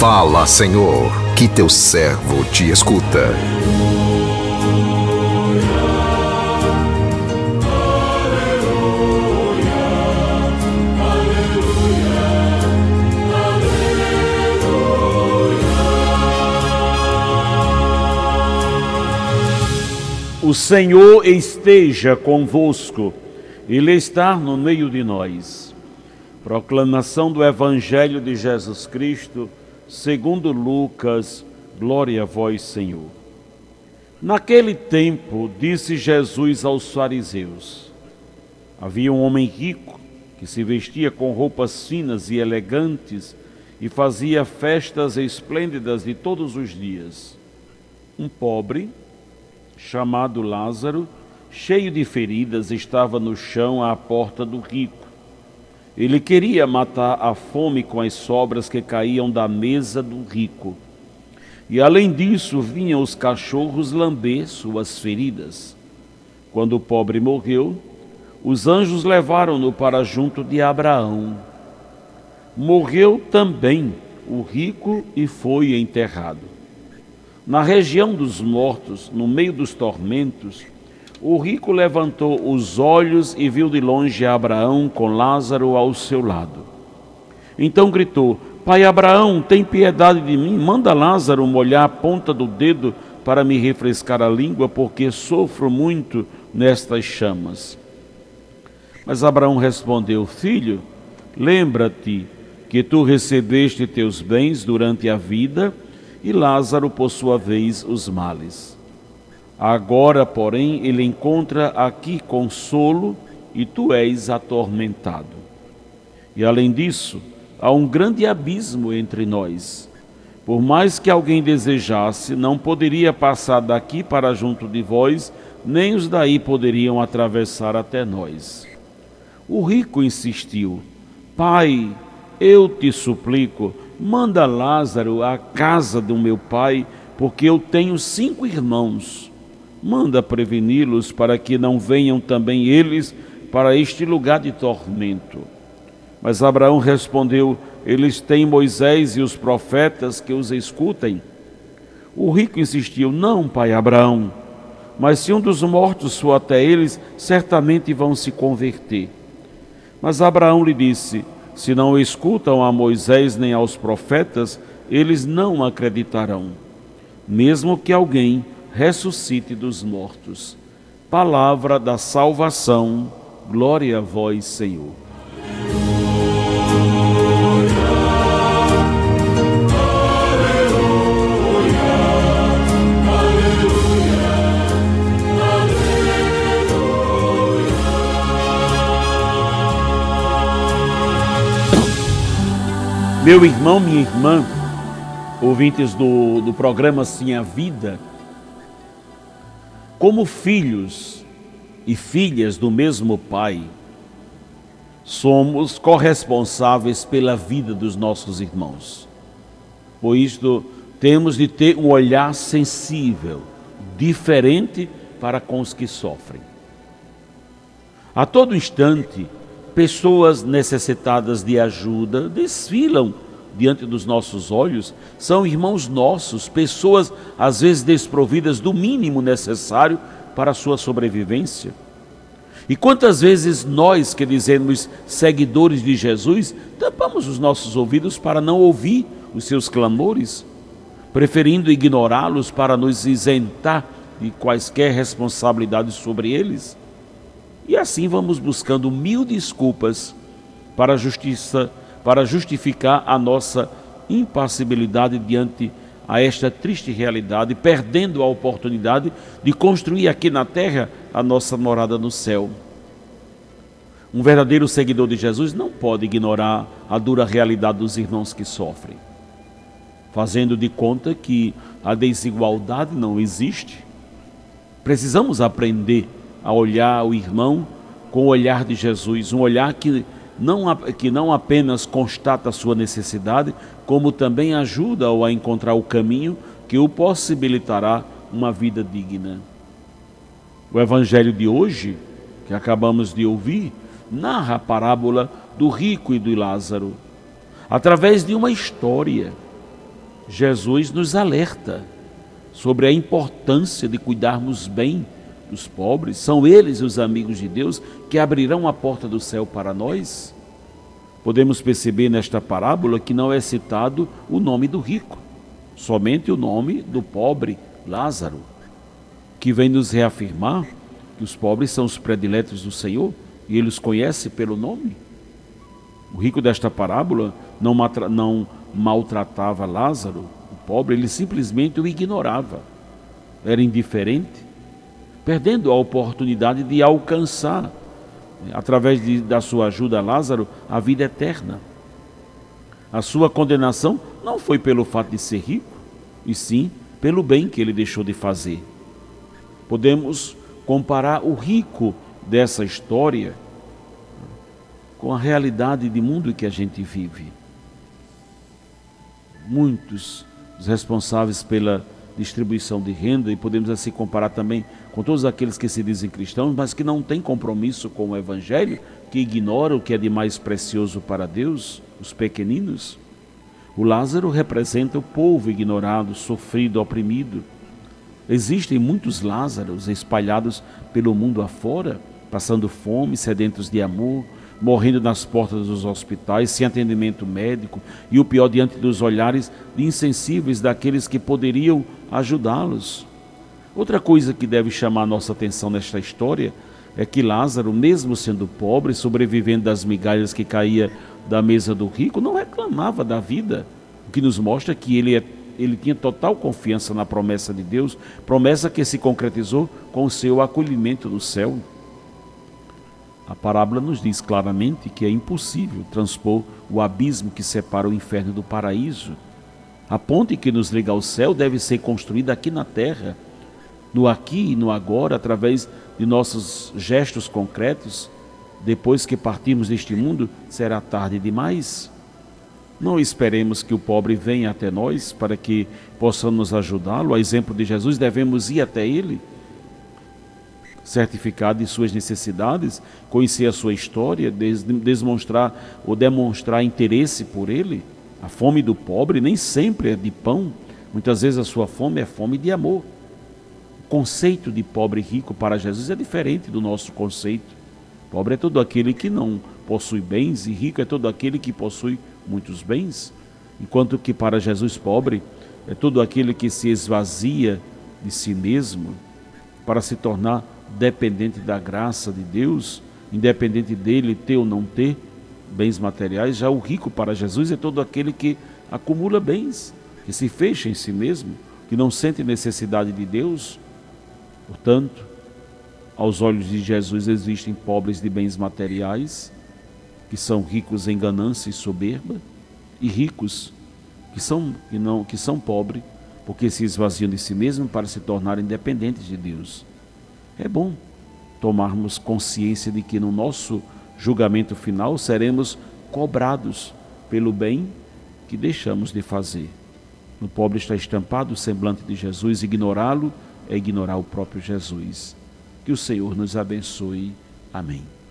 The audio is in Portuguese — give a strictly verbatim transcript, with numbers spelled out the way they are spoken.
Fala, Senhor, que teu servo te escuta. O Senhor esteja convosco, Ele está no meio de nós. Proclamação do Evangelho de Jesus Cristo, segundo Lucas. Glória a vós, Senhor. Naquele tempo, disse Jesus aos fariseus: havia um homem rico que se vestia com roupas finas e elegantes e fazia festas esplêndidas de todos os dias. Um pobre, chamado Lázaro, cheio de feridas, estava no chão à porta do rico. Ele queria matar a fome com as sobras que caíam da mesa do rico. E além disso, vinham os cachorros lamber suas feridas. Quando o pobre morreu, os anjos levaram-no para junto de Abraão. Morreu também o rico e foi enterrado. Na região dos mortos, no meio dos tormentos, o rico levantou os olhos e viu de longe Abraão com Lázaro ao seu lado. Então gritou: Pai Abraão, tem piedade de mim, manda Lázaro molhar a ponta do dedo para me refrescar a língua, porque sofro muito nestas chamas. Mas Abraão respondeu: Filho, lembra-te que tu recebeste teus bens durante a vida, e Lázaro, por sua vez, os males. Agora, porém, ele encontra aqui consolo e tu és atormentado. E além disso, há um grande abismo entre nós. Por mais que alguém desejasse, não poderia passar daqui para junto de vós, nem os daí poderiam atravessar até nós. O rico insistiu: Pai, eu te suplico, manda Lázaro à casa do meu pai, porque eu tenho cinco irmãos. Manda preveni-los para que não venham também eles para este lugar de tormento. Mas Abraão respondeu: eles têm Moisés e os profetas, que os escutem. O rico insistiu: não, pai Abraão, mas se um dos mortos for até eles, certamente vão se converter. Mas Abraão lhe disse: se não escutam a Moisés nem aos profetas, eles não acreditarão, mesmo que alguém ressuscite dos mortos. Palavra da salvação. Glória a vós, Senhor. Meu irmão, minha irmã, ouvintes do, do programa Sim a Vida, como filhos e filhas do mesmo Pai, somos corresponsáveis pela vida dos nossos irmãos. Por isto, temos de ter um olhar sensível, diferente para com os que sofrem. A todo instante, pessoas necessitadas de ajuda desfilam diante dos nossos olhos. São irmãos nossos, pessoas às vezes desprovidas do mínimo necessário para a sua sobrevivência. E quantas vezes nós, que dizemos seguidores de Jesus, tampamos os nossos ouvidos para não ouvir os seus clamores, preferindo ignorá-los para nos isentar de quaisquer responsabilidades sobre eles? E assim vamos buscando mil desculpas para a justiça, para justificar a nossa impassibilidade diante a esta triste realidade, perdendo a oportunidade de construir aqui na terra a nossa morada no céu. Um verdadeiro seguidor de Jesus não pode ignorar a dura realidade dos irmãos que sofrem, fazendo de conta que a desigualdade não existe. Precisamos aprender a olhar o irmão com o olhar de Jesus, um olhar que não, que não apenas constata a sua necessidade, como também ajuda-o a encontrar o caminho que o possibilitará uma vida digna. O Evangelho de hoje, que acabamos de ouvir, narra a parábola do rico e do Lázaro, através de uma história Jesus nos alerta sobre a importância de cuidarmos bem dos pobres. São eles os amigos de Deus que abrirão a porta do céu para nós. Podemos perceber nesta parábola que não é citado o nome do rico, somente o nome do pobre Lázaro, que vem nos reafirmar que os pobres são os prediletos do Senhor e Ele os conhece pelo nome. O rico desta parábola não, não maltratava Lázaro, o pobre, ele simplesmente o ignorava, era indiferente, perdendo a oportunidade de alcançar, através de, da sua ajuda a Lázaro, a vida eterna. A sua condenação não foi pelo fato de ser rico, e sim pelo bem que ele deixou de fazer. Podemos comparar o rico dessa história com a realidade de mundo que a gente vive. Muitos os responsáveis pela distribuição de renda, e podemos assim comparar também com todos aqueles que se dizem cristãos, mas que não têm compromisso com o Evangelho, que ignoram o que é de mais precioso para Deus, os pequeninos. O Lázaro representa o povo ignorado, sofrido, oprimido. Existem muitos Lázaros espalhados pelo mundo afora, passando fome, sedentos de amor, morrendo nas portas dos hospitais, sem atendimento médico, e o pior, diante dos olhares insensíveis daqueles que poderiam ajudá-los. Outra coisa que deve chamar a nossa atenção nesta história é que Lázaro, mesmo sendo pobre, sobrevivendo das migalhas que caía da mesa do rico, não reclamava da vida, o que nos mostra que ele, é, ele tinha total confiança na promessa de Deus, promessa que se concretizou com o seu acolhimento no céu. A parábola nos diz claramente que é impossível transpor o abismo que separa o inferno do paraíso. A ponte que nos liga ao céu deve ser construída aqui na terra, no aqui e no agora, através de nossos gestos concretos. Depois que partirmos deste mundo, será tarde demais. Não esperemos que o pobre venha até nós para que possamos ajudá-lo. A exemplo de Jesus, devemos ir até ele, certificado de suas necessidades, conhecer a sua história, demonstrar ou demonstrar interesse por ele. A fome do pobre nem sempre é de pão, muitas vezes a sua fome é fome de amor. O conceito de pobre e rico para Jesus é diferente do nosso conceito. Pobre é todo aquele que não possui bens, e rico é todo aquele que possui muitos bens, enquanto que para Jesus pobre é todo aquele que se esvazia de si mesmo para se tornar dependente da graça de Deus, independente dele ter ou não ter bens materiais. Já o rico para Jesus é todo aquele que acumula bens, que se fecha em si mesmo, que não sente necessidade de Deus. Portanto, aos olhos de Jesus existem pobres de bens materiais, que são ricos em ganância e soberba, e ricos que são, que não, que são pobres porque se esvaziam de si mesmos para se tornarem dependentes de Deus. É bom tomarmos consciência de que no nosso julgamento final seremos cobrados pelo bem que deixamos de fazer. No pobre está estampado o semblante de Jesus. Ignorá-lo é ignorar o próprio Jesus. Que o Senhor nos abençoe. Amém.